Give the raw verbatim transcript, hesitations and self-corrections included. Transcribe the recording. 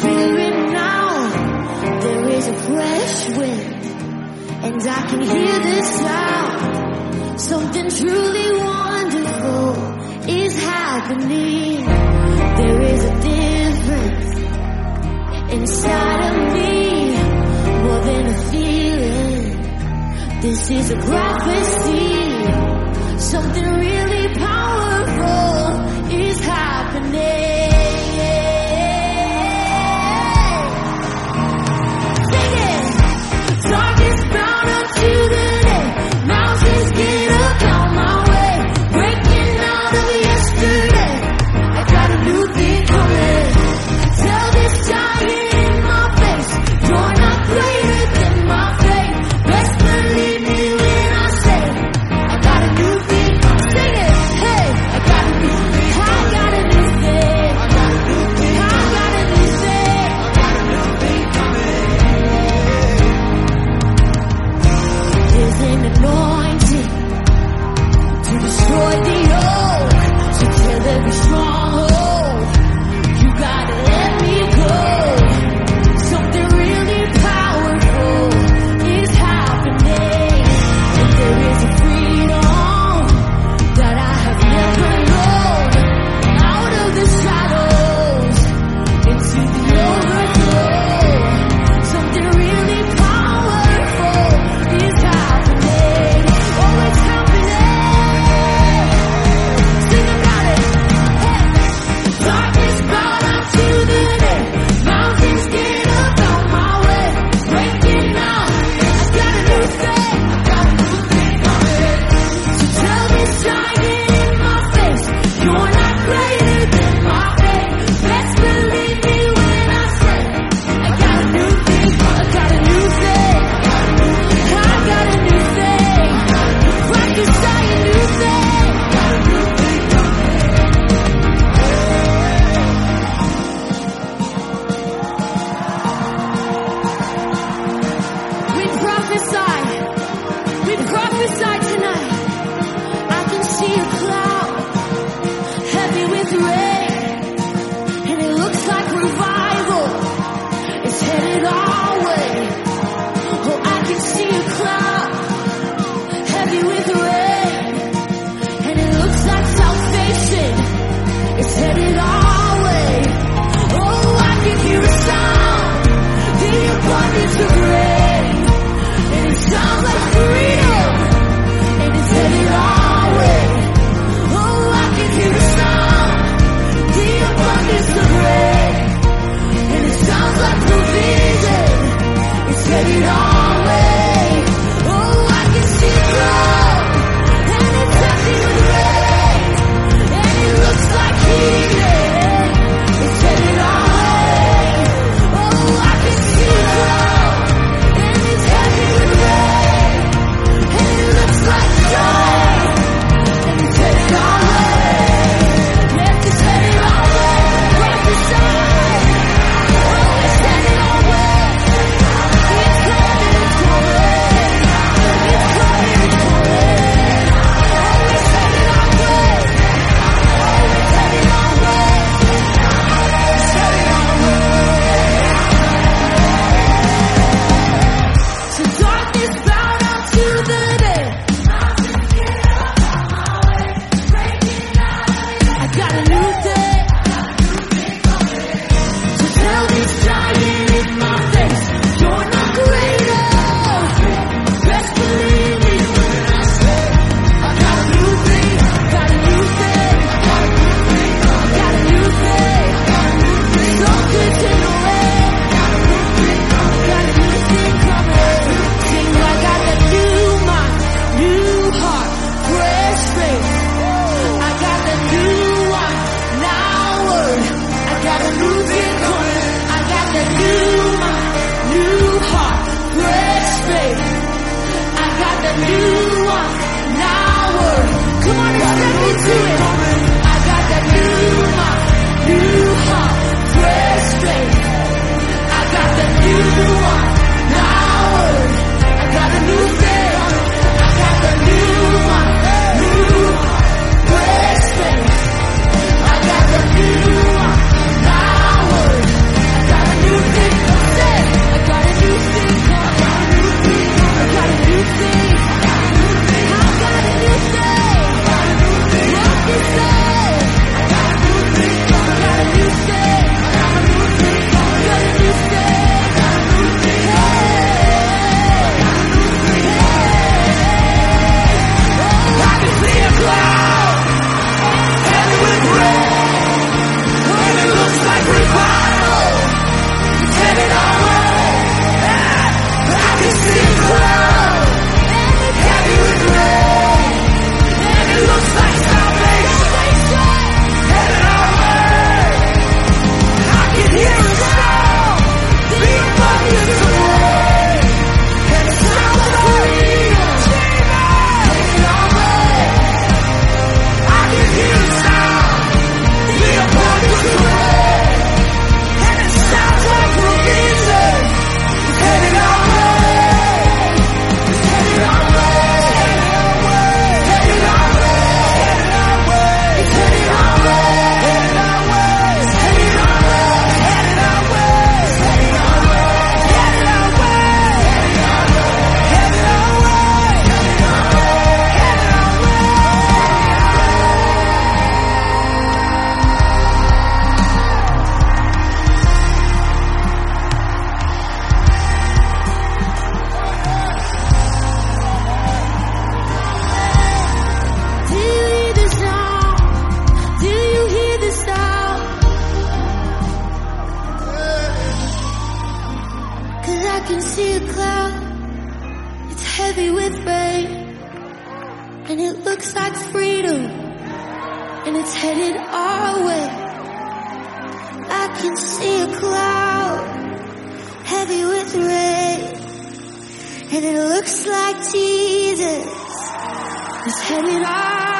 feel it now. There is a fresh wind, and I can hear the sound. Something truly wonderful is happening. There is a difference inside of me, more than a feeling. This is a prophecy. Something really powerful is happening. Sing it! Darkness bound up to the day. Mountains get up on my way. Breaking out of yesterday. I got a new thing coming. Tell this giant in my face, you're not greater than my faith. Best believe me when I say, I got a new thing coming. it looks like freedom, and it's headed our way. I can see a cloud heavy with rain, and it looks like Jesus is headed our way.